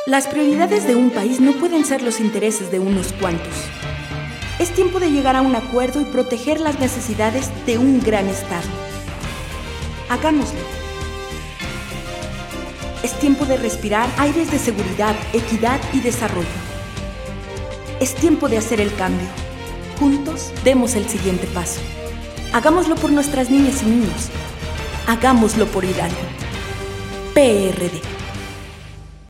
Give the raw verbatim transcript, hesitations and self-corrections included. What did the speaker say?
Las prioridades de un país no pueden ser los intereses de unos cuantos. Es tiempo de llegar a un acuerdo y proteger las necesidades de un gran Estado. Hagámoslo. Es tiempo de respirar aires de seguridad, equidad y desarrollo. Es tiempo de hacer el cambio. Juntos demos el siguiente paso. Hagámoslo por nuestras niñas y niños. Hagámoslo por Hidalgo. P R D.